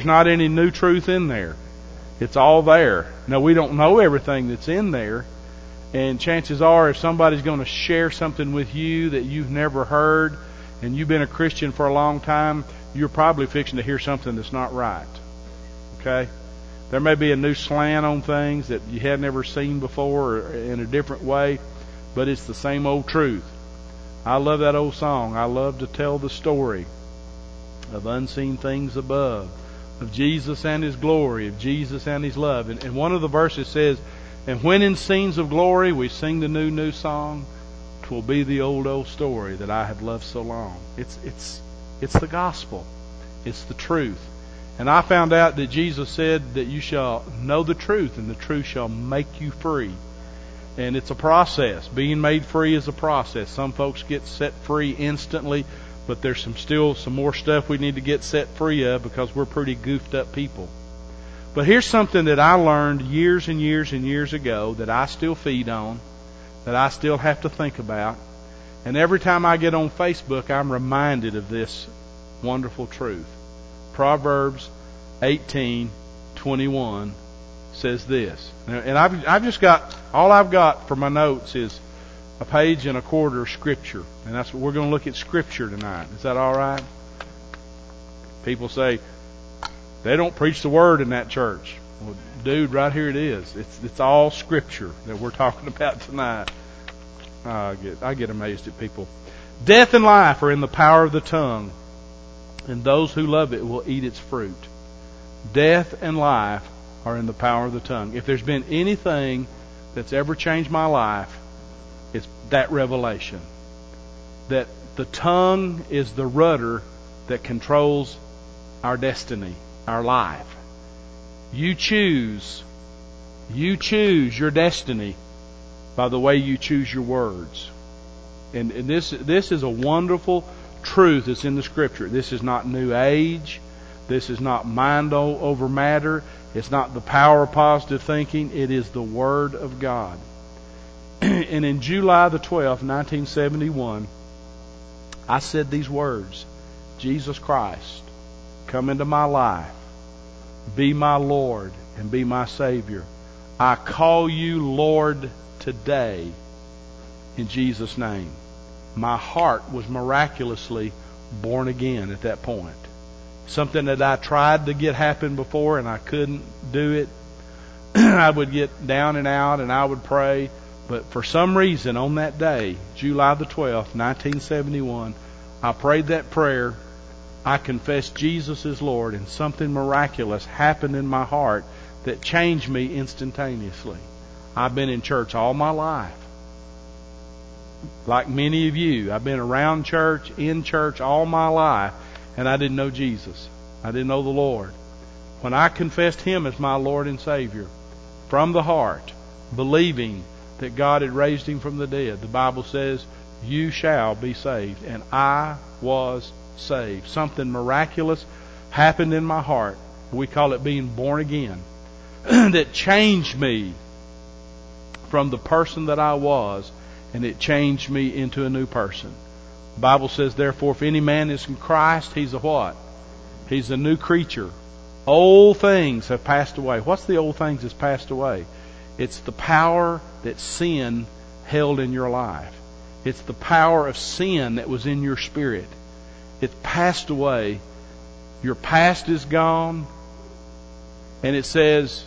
There's not any new truth in there. It's all there. Now, we don't know everything that's in there. And chances are, if somebody's going to share something with you that you've never heard, and you've been a Christian for a long time, you're probably fixing to hear something that's not right. Okay? There may be a new slant on things that you had never seen before or in a different way, but it's the same old truth. I love that old song. I love to tell the story of unseen things above, of Jesus and His glory, of Jesus and His love. And one of the verses says, and when in scenes of glory we sing the new song, 'twill be the old story that I have loved so long. It's the gospel. It's the truth. And I found out that Jesus said that you shall know the truth, and the truth shall make you free. And it's a process. Being made free is a process. Some folks get set free instantly, but there's still some more stuff we need to get set free of because we're pretty goofed up people. But here's something that I learned years and years and years ago that I still feed on, that I still have to think about. And every time I get on Facebook, I'm reminded of this wonderful truth. Proverbs 18:21 says this. And I've just got, all I've got for my notes is a page and a quarter of Scripture. And that's what we're going to look at Scripture tonight. Is that all right? People say, they don't preach the Word in that church. Well, dude, right here it is. It's all Scripture that we're talking about tonight. I get amazed at people. Death and life are in the power of the tongue, and those who love it will eat its fruit. Death and life are in the power of the tongue. If there's been anything that's ever changed my life, it's that revelation. That the tongue is the rudder that controls our destiny, our life. You choose your destiny by the way you choose your words. And this is a wonderful truth that's in the Scripture. This is not New Age. This is not mind over matter. It's not the power of positive thinking. It is the Word of God. And in July the 12th, 1971, I said these words, Jesus Christ, come into my life. Be my Lord and be my Savior. I call you Lord today in Jesus' name. My heart was miraculously born again at that point. Something that I tried to get happen before and I couldn't do it. I would get down and out and I would pray. But for some reason on that day, July the 12th, 1971, I prayed that prayer. I confessed Jesus as Lord, and something miraculous happened in my heart that changed me instantaneously. I've been in church all my life. Like many of you, I've been around church, in church all my life, and I didn't know Jesus. I didn't know the Lord. When I confessed Him as my Lord and Savior, from the heart, believing that God had raised Him from the dead, the Bible says, you shall be saved. And I was saved. Something miraculous happened in my heart. We call it being born again. That changed me from the person that I was, and it changed me into a new person. The Bible says, therefore, if any man is in Christ, he's a what? He's a new creature. Old things have passed away. What's the old things that's passed away? It's the power that sin held in your life. It's the power of sin that was in your spirit. It's passed away. Your past is gone. And it says,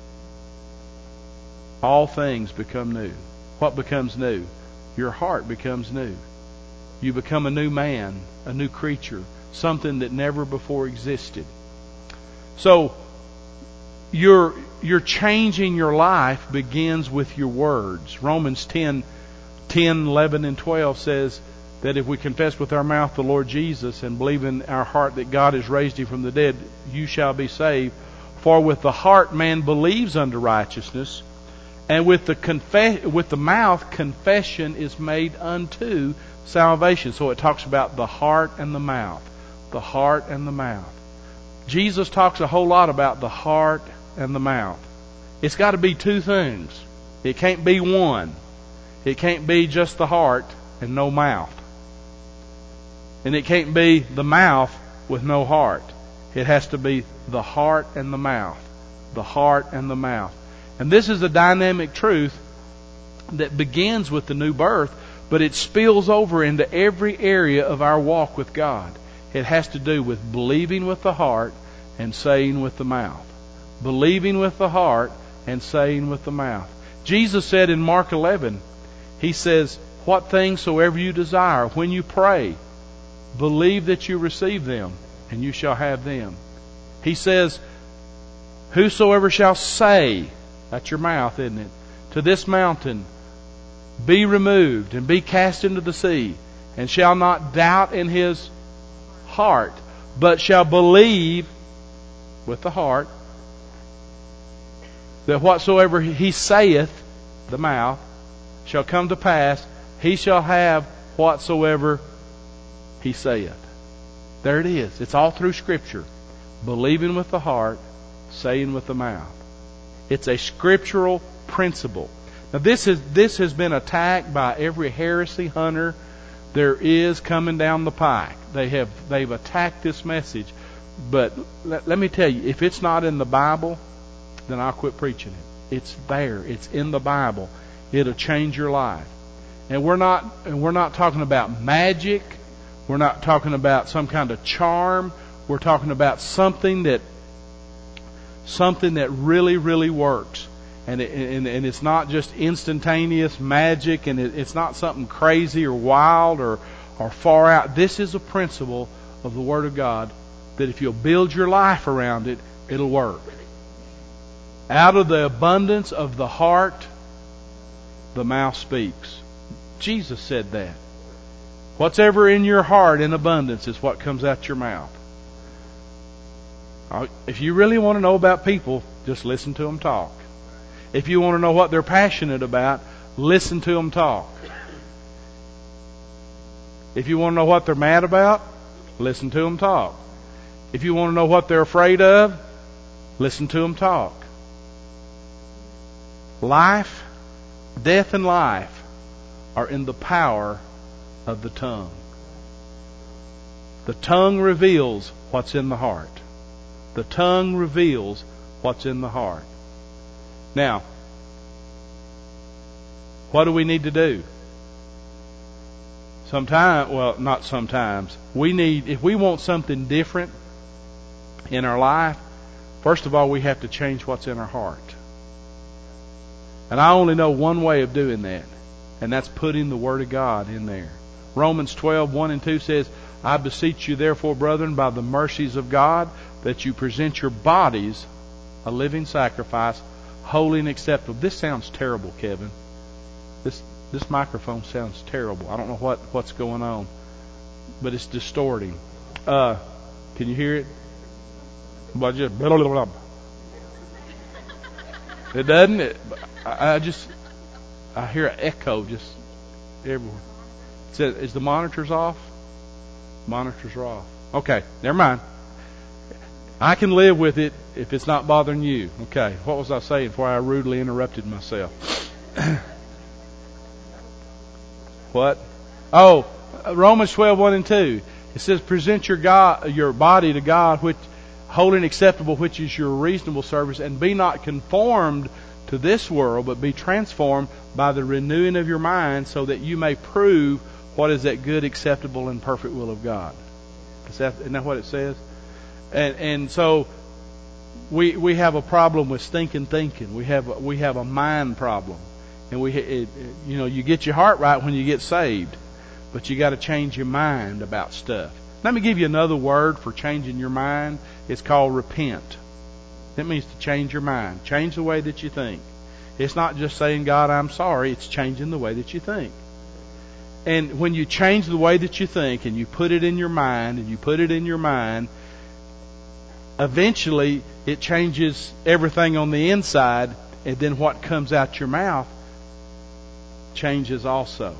all things become new. What becomes new? Your heart becomes new. You become a new man, a new creature, something that never before existed. So, your changing your life begins with your words. Romans 10, 11, and 12 says that if we confess with our mouth the Lord Jesus and believe in our heart that God has raised Him from the dead, you shall be saved. For with the heart man believes unto righteousness, and with the mouth confession is made unto salvation. So it talks about the heart and the mouth. The heart and the mouth. Jesus talks a whole lot about the heart and the mouth. It's got to be two things. It can't be one. It can't be just the heart and no mouth. And it can't be the mouth with no heart. It has to be the heart and the mouth. The heart and the mouth. And this is a dynamic truth that begins with the new birth, but it spills over into every area of our walk with God. It has to do with believing with the heart and saying with the mouth. Believing with the heart and saying with the mouth. Jesus said in Mark 11, He says, what things soever you desire, when you pray, believe that you receive them, and you shall have them. He says, whosoever shall say, that's your mouth, isn't it, to this mountain, be removed and be cast into the sea, and shall not doubt in his heart, but shall believe with the heart that whatsoever he saith, the mouth, shall come to pass, he shall have whatsoever he saith. There it is. It's all through Scripture. Believing with the heart, saying with the mouth. It's a scriptural principle. Now this has been attacked by every heresy hunter there is coming down the pike. They've attacked this message. But let me tell you, if it's not in the Bible, then I'll quit preaching it. It's there. It's in the Bible. It'll change your life. And we're not talking about magic. We're not talking about some kind of charm. We're talking about something that really, really works. And it's not just instantaneous magic, and it's not something crazy or wild or far out. This is a principle of the Word of God that if you'll build your life around it, it'll work. Out of the abundance of the heart, the mouth speaks. Jesus said that. Whatever in your heart in abundance is what comes out your mouth. If you really want to know about people, just listen to them talk. If you want to know what they're passionate about, listen to them talk. If you want to know what they're mad about, listen to them talk. If you want to know what they're afraid of, listen to them talk. Life, death and life are in the power of the tongue. The tongue reveals what's in the heart. The tongue reveals what's in the heart. Now, what do we need to do? Not sometimes. If we want something different in our life, first of all, we have to change what's in our heart. And I only know one way of doing that, and that's putting the Word of God in there. Romans 12:1-2 says, I beseech you therefore, brethren, by the mercies of God, that you present your bodies a living sacrifice, holy and acceptable. This sounds terrible, Kevin. This microphone sounds terrible. I don't know what's going on, but it's distorting. Can you hear it? It doesn't. I hear an echo just everywhere. It says, is the monitors off? Monitors are off. Okay, never mind. I can live with it if it's not bothering you. Okay, what was I saying before I rudely interrupted myself? What? Oh, Romans 12:1-2. It says, present your body to God, which holy and acceptable, which is your reasonable service, and be not conformed to this world, but be transformed by the renewing of your mind, so that you may prove what is that good, acceptable, and perfect will of God. Isn't that what it says? And so we have a problem with stinking thinking. We have a mind problem, and you get your heart right when you get saved, but you got to change your mind about stuff. Let me give you another word for changing your mind. It's called repent. That means to change your mind, change the way that you think. It's not just saying, God, I'm sorry. It's changing the way that you think. And when you change the way that you think, and you put it in your mind, eventually it changes everything on the inside, and then what comes out your mouth changes also.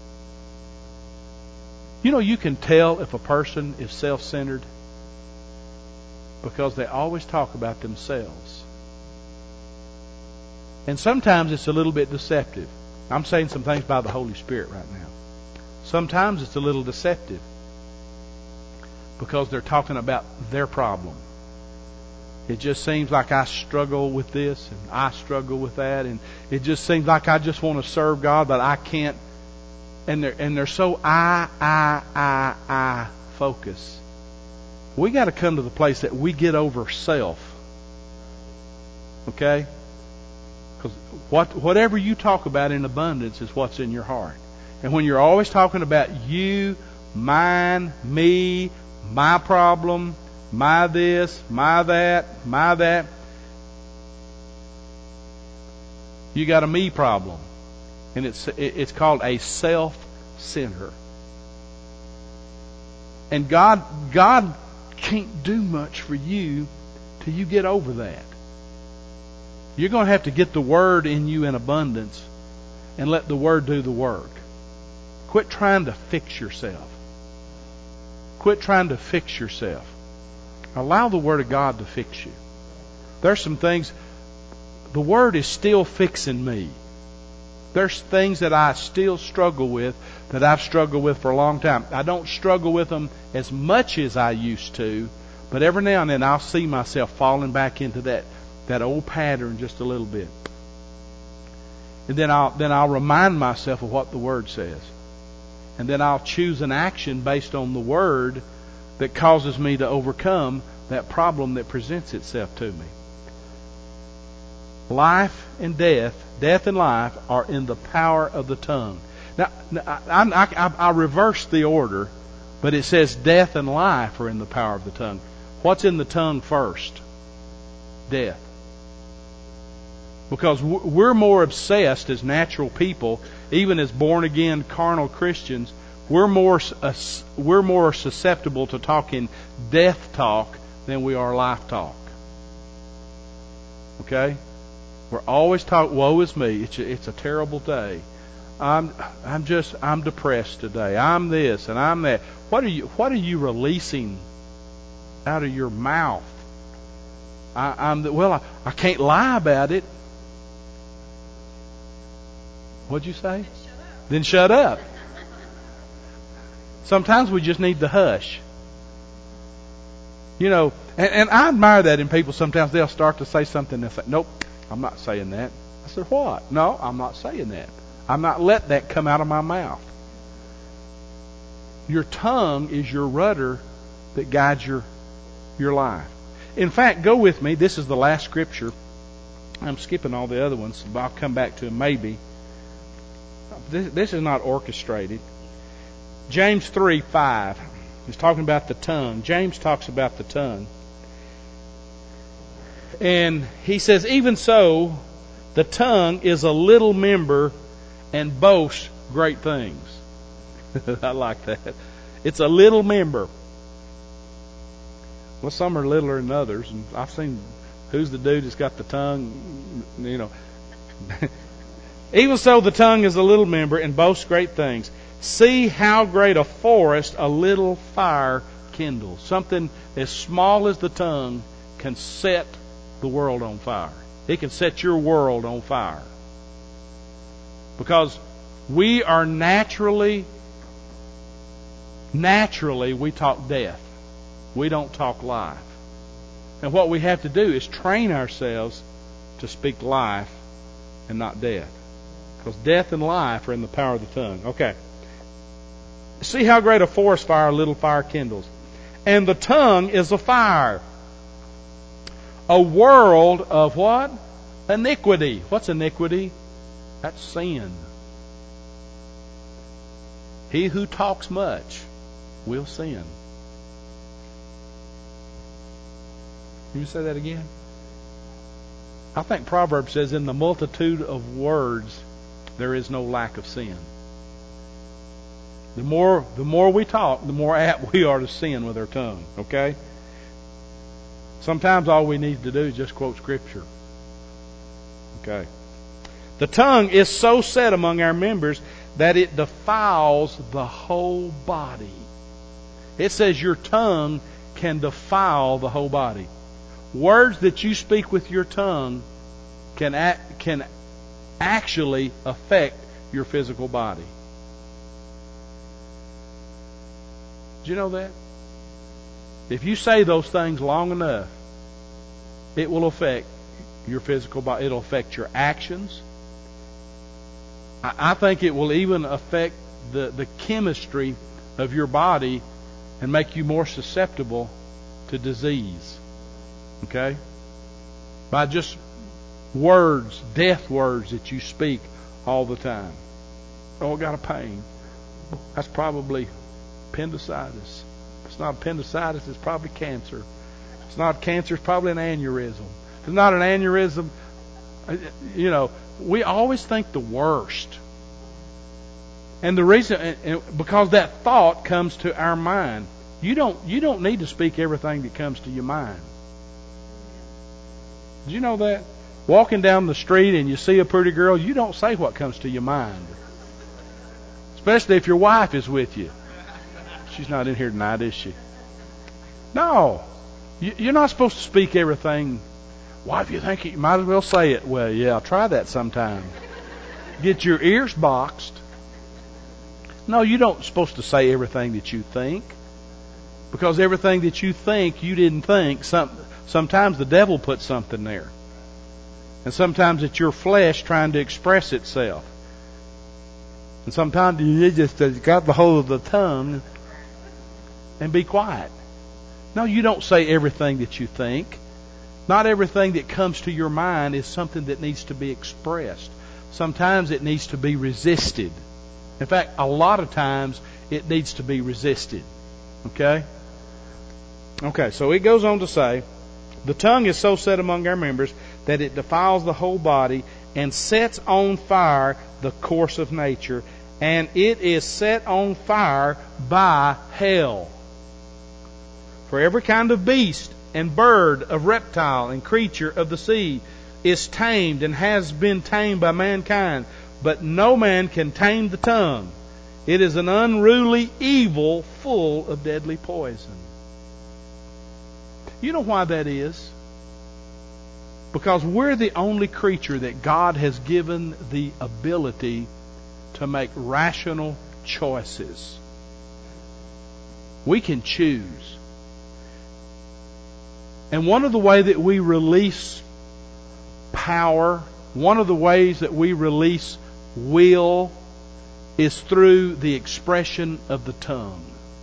You can tell if a person is self-centered because they always talk about themselves. And sometimes it's a little bit deceptive. I'm saying some things by the Holy Spirit right now. Sometimes it's a little deceptive because they're talking about their problem. It just seems like I struggle with this and I struggle with that, and it just seems like I just want to serve God, but I can't. And they're so I focus. We got to come to the place that we get over self. Okay? Because whatever you talk about in abundance is what's in your heart. And when you're always talking about you, mine, me, my problem, my this, my that, you got a me problem. And it's called a self-center. And God can't do much for you till you get over that. You're going to have to get the Word in you in abundance and let the Word do the work. Quit trying to fix yourself. Quit trying to fix yourself. Allow the Word of God to fix you. There's some things, the Word is still fixing me. There's things that I still struggle with that I've struggled with for a long time. I don't struggle with them as much as I used to, but every now and then I'll see myself falling back into that old pattern just a little bit. And then I'll remind myself of what the Word says. And then I'll choose an action based on the Word that causes me to overcome that problem that presents itself to me. Life and death and life are in the power of the tongue. Now, I reversed the order, but it says death and life are in the power of the tongue. What's in the tongue first? Death. Because we're more obsessed as natural people, even as born-again carnal Christians, we're more susceptible to talking death talk than we are life talk. Okay? We're always talking, woe is me, it's a terrible day. I'm depressed today. I'm this and I'm that. What are you releasing out of your mouth? I can't lie about it. What'd you say? Then shut up. Sometimes we just need to hush. You know, and I admire that in people. Sometimes they'll start to say something and they'll say, nope, I'm not saying that. I said, what? No, I'm not saying that. I'm not letting that come out of my mouth. Your tongue is your rudder that guides your life. In fact, go with me. This is the last scripture. I'm skipping all the other ones, but I'll come back to them maybe. This is not orchestrated. James 3:5. He's talking about the tongue. James talks about the tongue. And he says, even so, the tongue is a little member and boasts great things. I like that. It's a little member. Well, some are littler than others. And I've seen, who's the dude that's got the tongue, you know. Even so, the tongue is a little member and boasts great things. See how great a forest a little fire kindles. Something as small as the tongue can set the world on fire. It can set your world on fire. Because we are naturally we talk death. We don't talk life. And what we have to do is train ourselves to speak life and not death. Because death and life are in the power of the tongue. Okay. See how great a forest fire a little fire kindles. And the tongue is a fire. A world of what? Iniquity. What's iniquity? That's sin. He who talks much will sin. You say that again? I think Proverbs says, in the multitude of words, there is no lack of sin. The more we talk, the more apt we are to sin with our tongue. Okay? Sometimes all we need to do is just quote Scripture. Okay. The tongue is so set among our members that it defiles the whole body. It says your tongue can defile the whole body. Words that you speak with your tongue can actually affect your physical body. Did you know that? If you say those things long enough, it will affect your physical body. It'll affect your actions. I think it will even affect the chemistry of your body and make you more susceptible to disease. Okay? By just words, death words that you speak all the time. Oh, I got a pain. That's probably appendicitis. If it's not appendicitis, it's probably cancer. If it's not cancer, it's probably an aneurysm. If it's not an aneurysm, we always think the worst. And the reason, because that thought comes to our mind. You don't need to speak everything that comes to your mind. Did you know that? Walking down the street and you see a pretty girl, you don't say what comes to your mind. Especially if your wife is with you. She's not in here tonight, is she? No. You're not supposed to speak everything. Why, if you think it, you might as well say it. Well, yeah, try that sometime. Get your ears boxed. No, you don't supposed to say everything that you think. Because everything that you think, you didn't think. Sometimes the devil puts something there. And sometimes it's your flesh trying to express itself. And sometimes you just got the hold of the tongue and be quiet. No, you don't say everything that you think. Not everything that comes to your mind is something that needs to be expressed. Sometimes it needs to be resisted. In fact, a lot of times it needs to be resisted. Okay? Okay, so it goes on to say, the tongue is so set among our members that it defiles the whole body and sets on fire the course of nature, and it is set on fire by hell. For every kind of beast and bird, of reptile and creature of the sea is tamed and has been tamed by mankind, but no man can tame the tongue. It is an unruly evil full of deadly poison. You know why that is? Because we're the only creature that God has given the ability to make rational choices. We can choose. And one of the ways that we release power, one of the ways that we release will, is through the expression of the tongue.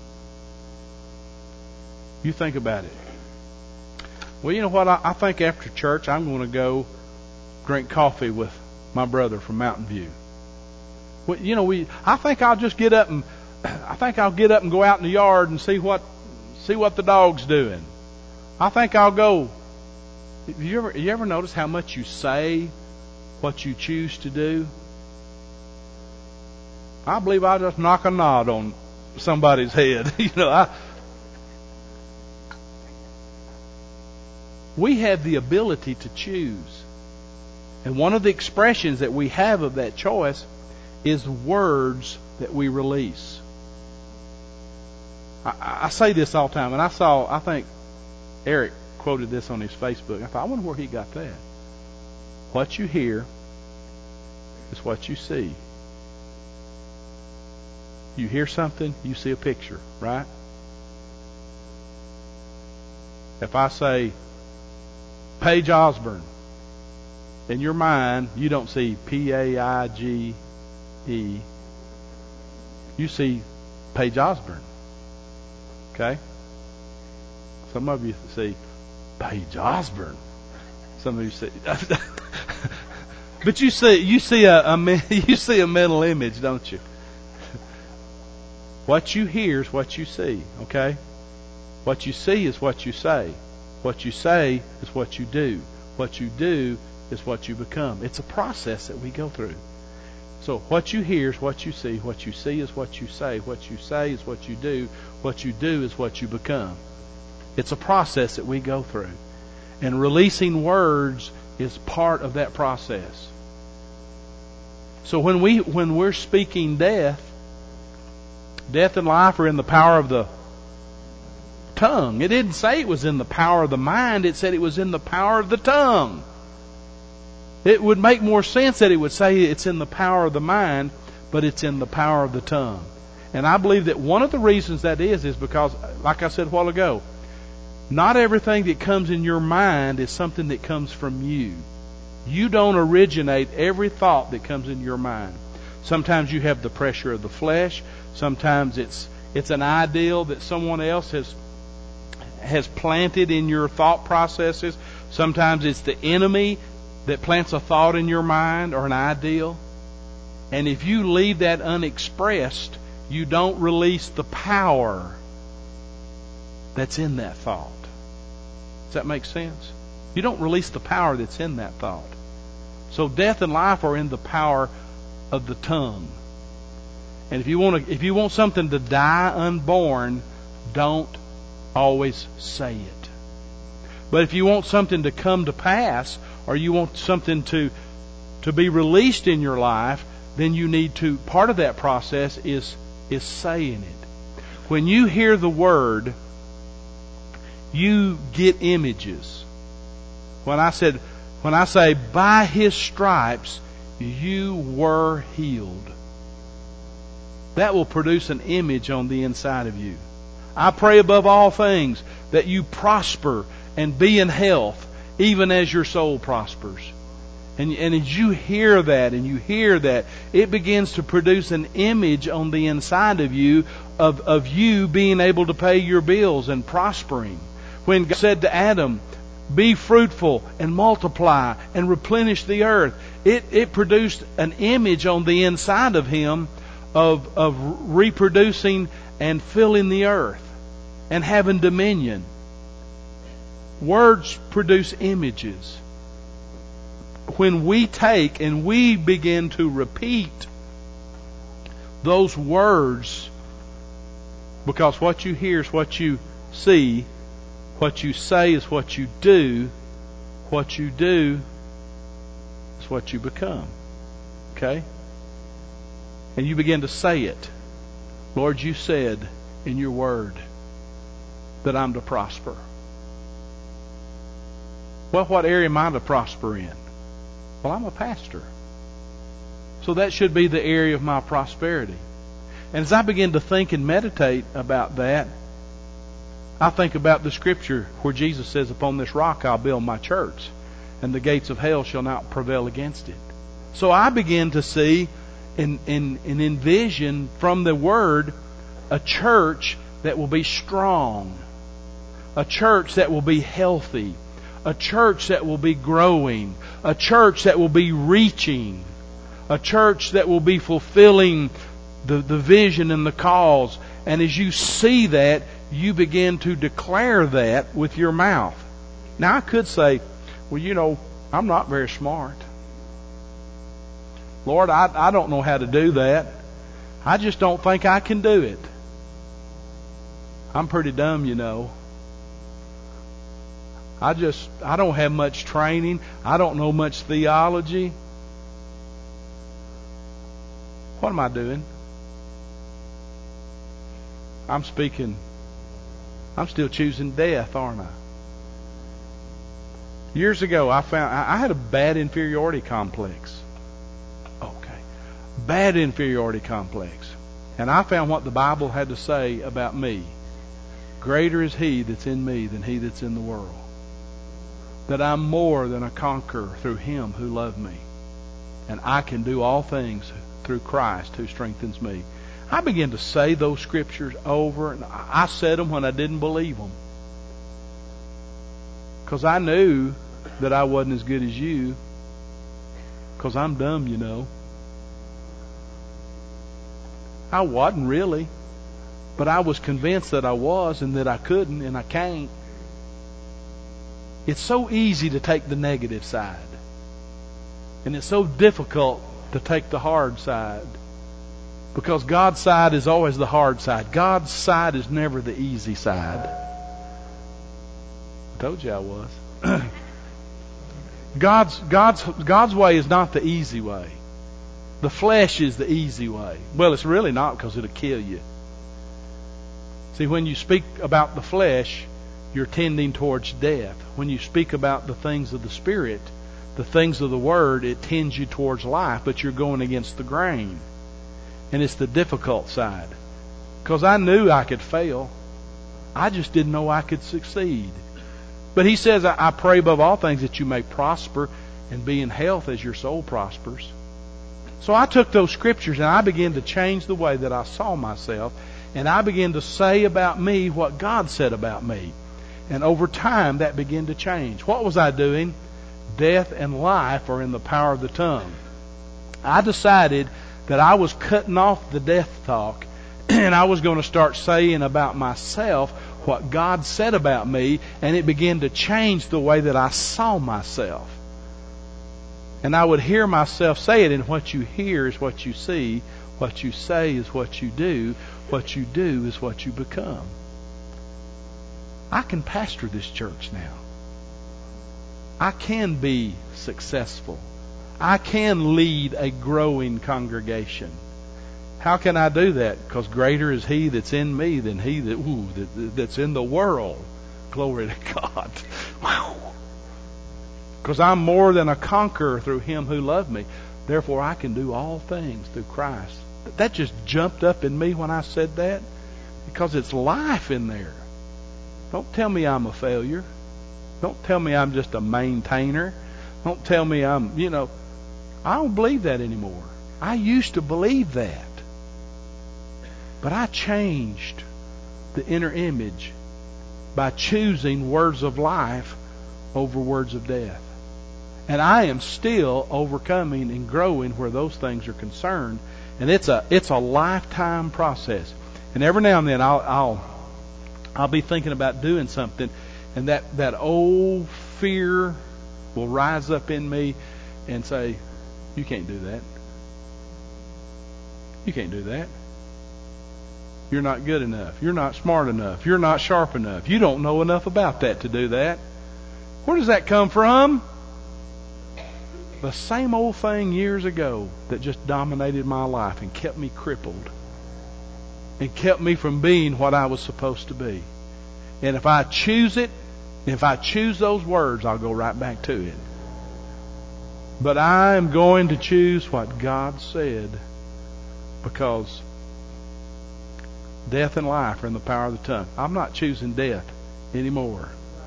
You think about it. Well, you know what? I think after church I'm going to go drink coffee with my brother from Mountain View. Well, I think I'll just get up and go out in the yard and see what the dog's doing. I think I'll go. You ever notice how much you say what you choose to do? I believe I'll just knock a knot on somebody's head. We have the ability to choose. And one of the expressions that we have of that choice is words that we release. I say this all the time, and I think Eric quoted this on his Facebook. I thought, I wonder where he got that. What you hear is what you see. You hear something, you see a picture, right? If I say Paige Osborne, in your mind, you don't see Paige. You see Paige Osborne. Okay? Some of you see Paige Osborne. Some of you see, but you see a mental image, don't you? What you hear is what you see. Okay? What you see is what you say. What you say is what you do. What you do is what you become. It's a process that we go through. So what you hear is what you see. What you see is what you say. What you say is what you do. What you do is what you become. It's a process that we go through. And releasing words is part of that process. So when we're speaking death and life are in the power of the tongue. It didn't say it was in the power of the mind. It said it was in the power of the tongue. It would make more sense that it would say it's in the power of the mind, but it's in the power of the tongue. And I believe that one of the reasons that is because, like I said a while ago, Not everything that comes in your mind is something that comes from you. You don't originate every thought that comes in your mind. Sometimes you have the pressure of the flesh. Sometimes it's an ideal that someone else has planted in your thought processes. Sometimes it's the enemy that plants a thought in your mind or an ideal. And if you leave that unexpressed, you don't release the power that's in that thought. Does that make sense? You don't release the power that's in that thought. So death and life are in the power of the tongue. And if you want something to die unborn, don't always say it. But if you want something to come to pass, or you want something to be released in your life, then you need to, part of that process is saying it. When you hear the word, you get images. When I say by His stripes you were healed, that will produce an image on the inside of you. I pray above all things that you prosper and be in health, even as your soul prospers. And as you hear that, it begins to produce an image on the inside of you of you being able to pay your bills and prospering. When God said to Adam, be fruitful and multiply and replenish the earth, it produced an image on the inside of him of reproducing and filling the earth and having dominion. Words produce images. When we take and we begin to repeat those words, because what you hear is what you see, what you say is what you do is what you become. Okay? And you begin to say it. Lord, you said in your word that I'm to prosper. Well, what area am I to prosper in? Well, I'm a pastor. So that should be the area of my prosperity. And as I begin to think and meditate about that, I think about the scripture where Jesus says, upon this rock I'll build my church, and the gates of hell shall not prevail against it. So I begin to see and envision from the Word a church that will be strong, a church that will be healthy, a church that will be growing, a church that will be reaching, a church that will be fulfilling the vision and the cause. And as you see that, you begin to declare that with your mouth. Now I could say, well, I'm not very smart. Lord, I don't know how to do that. I just don't think I can do it. I'm pretty dumb, I don't have much training. I don't know much theology. What am I doing? I'm still choosing death, aren't I? Years ago, I found I had a bad inferiority complex. Okay. Bad inferiority complex. And I found what the Bible had to say about me. Greater is He that's in me than he that's in the world. That I'm more than a conqueror through Him who loved me. And I can do all things through Christ who strengthens me. I began to say those scriptures over, and I said them when I didn't believe them. Because I knew that I wasn't as good as you. Because I'm dumb, I wasn't really. But I was convinced that I was and that I couldn't and I can't. It's so easy to take the negative side. And it's so difficult to take the hard side. Because God's side is always the hard side. God's side is never the easy side. I told you I was. God's way is not the easy way. The flesh is the easy way. Well, it's really not, because it'll kill you. See, when you speak about the flesh, you're tending towards death. When you speak about the things of the Spirit, the things of the Word, it tends you towards life, but you're going against the grain. And it's the difficult side. Because I knew I could fail. I just didn't know I could succeed. But he says, I pray above all things that you may prosper and be in health as your soul prospers. So I took those scriptures and I began to change the way that I saw myself. And I began to say about me what God said about me. And over time, that began to change. What was I doing? Death and life are in the power of the tongue. I decided that I was cutting off the death talk and I was going to start saying about myself what God said about me, and it began to change the way that I saw myself. And I would hear myself say it, and what you hear is what you see, what you say is what you do is what you become. I can pastor this church now. I can be successful. I can lead a growing congregation. How can I do that? Because greater is He that's in me than he that's in the world. Glory to God. Because I'm more than a conqueror through Him who loved me. Therefore I can do all things through Christ. That just jumped up in me when I said that. Because it's life in there. Don't tell me I'm a failure. Don't tell me I'm just a maintainer. Don't tell me I don't believe that anymore. I used to believe that. But I changed the inner image by choosing words of life over words of death. And I am still overcoming and growing where those things are concerned. And it's a lifetime process. And every now and then I'll be thinking about doing something, and that old fear will rise up in me and say, you can't do that. You can't do that. You're not good enough. You're not smart enough. You're not sharp enough. You don't know enough about that to do that. Where does that come from? The same old thing years ago that just dominated my life and kept me crippled and kept me from being what I was supposed to be. And if I choose it, if I choose those words, I'll go right back to it. But I am going to choose what God said, because death and life are in the power of the tongue. I'm not choosing death anymore.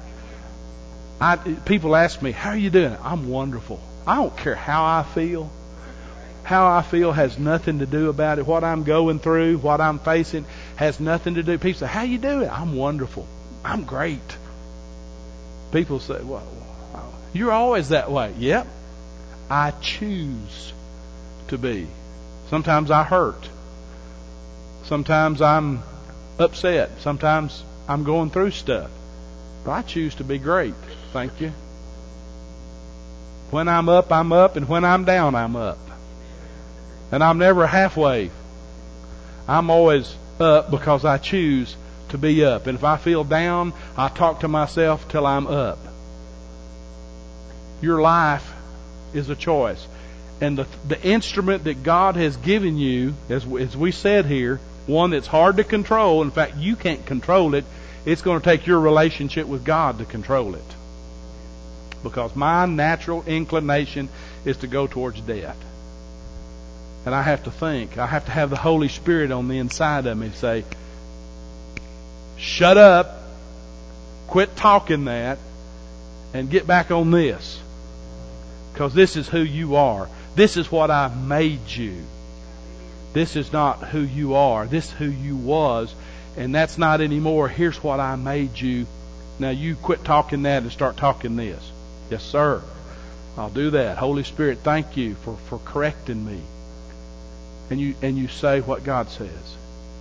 People ask me, how are you doing? I'm wonderful. I don't care how I feel. How I feel has nothing to do about it. What I'm going through, what I'm facing, has nothing to do. People say, how you doing? I'm wonderful. I'm great. People say, well, you're always that way. Yep. I choose to be. Sometimes I hurt. Sometimes I'm upset. Sometimes I'm going through stuff. But I choose to be great. Thank you. When I'm up, I'm up. And when I'm down, I'm up. And I'm never halfway. I'm always up because I choose to be up. And if I feel down, I talk to myself till I'm up. Your life is a choice. And the instrument that God has given you, as we said here, one that's hard to control. In fact, you can't control it. It's going to take your relationship with God to control it. Because my natural inclination is to go towards death. And I have to think. I have to have the Holy Spirit on the inside of me say, shut up, quit talking that, and get back on this. Because this is who you are. This is what I made you. This is not who you are. This is who you was. And that's not anymore. Here's what I made you. Now you quit talking that and start talking this. Yes, sir. I'll do that. Holy Spirit, thank you for correcting me. And you say what God says.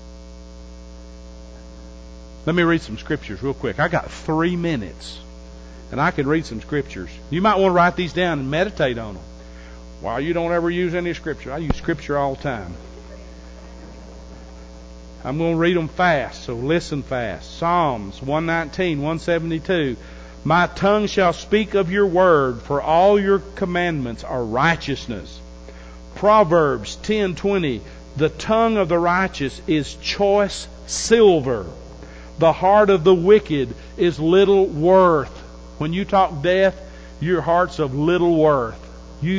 Let me read some scriptures real quick. I got 3 minutes. And I can read some scriptures. You might want to write these down and meditate on them. Well, you don't ever use any scripture. I use scripture all the time. I'm going to read them fast, so listen fast. Psalms 119, 172. My tongue shall speak of your word, for all your commandments are righteousness. Proverbs 10:20. The tongue of the righteous is choice silver. The heart of the wicked is little worth. When you talk death, your heart's of little worth.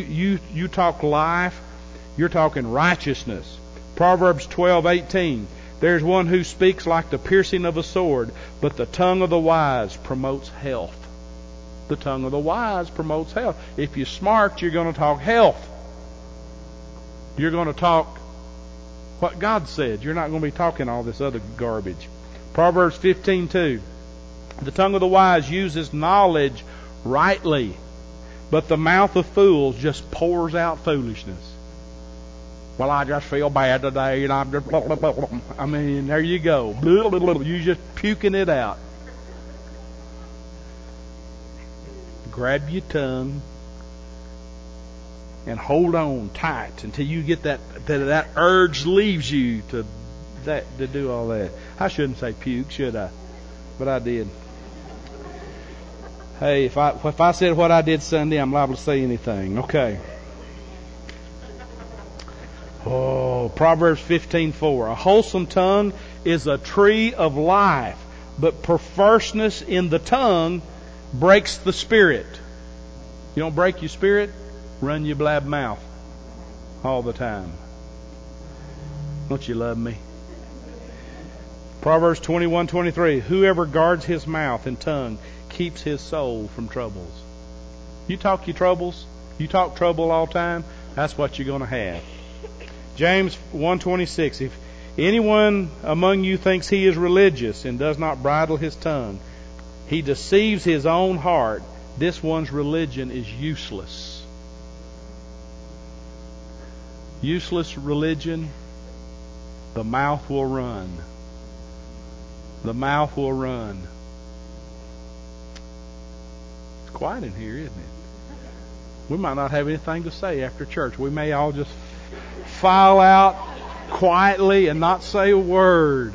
You talk life, you're talking righteousness. Proverbs 12:18. There's one who speaks like the piercing of a sword, but the tongue of the wise promotes health. The tongue of the wise promotes health. If you're smart, you're going to talk health. You're going to talk what God said. You're not going to be talking all this other garbage. Proverbs 15:2. The tongue of the wise uses knowledge rightly, but the mouth of fools just pours out foolishness. Well, I just feel bad today, and I'm just... I mean, there you go. You're just puking it out. Grab your tongue and hold on tight until you get that urge leaves you to do all that. I shouldn't say puke, should I? But I did. Hey, if I said what I did Sunday, I'm liable to say anything. Okay. Oh, Proverbs 15:4. A wholesome tongue is a tree of life, but perverseness in the tongue breaks the spirit. You don't break your spirit? Run your blab mouth all the time. Don't you love me? Proverbs 21:23. Whoever guards his mouth and tongue keeps his soul from troubles. You talk your troubles, you talk trouble all the time, that's what you're going to have. James 1:26. If anyone among you thinks he is religious and does not bridle his tongue, he deceives his own heart. This one's religion is useless. Useless religion, the mouth will run. The mouth will run. It's quiet in here, isn't it? We might not have anything to say after church. We may all just file out quietly and not say a word.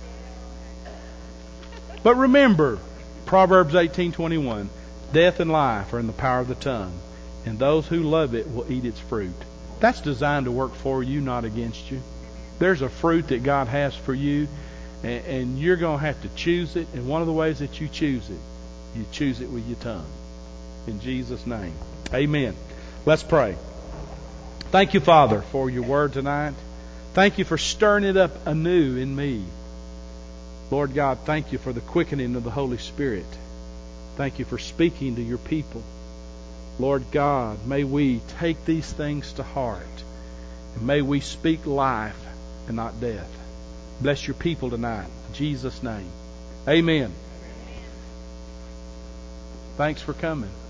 But remember, Proverbs 18:21, death and life are in the power of the tongue, and those who love it will eat its fruit. That's designed to work for you, not against you. There's a fruit that God has for you, and you're going to have to choose it. And one of the ways that you choose it with your tongue. In Jesus' name. Amen. Let's pray. Thank you, Father, for your word tonight. Thank you for stirring it up anew in me. Lord God, thank you for the quickening of the Holy Spirit. Thank you for speaking to your people. Lord God, may we take these things to heart. And may we speak life and not death. Bless your people tonight. In Jesus' name. Amen. Thanks for coming.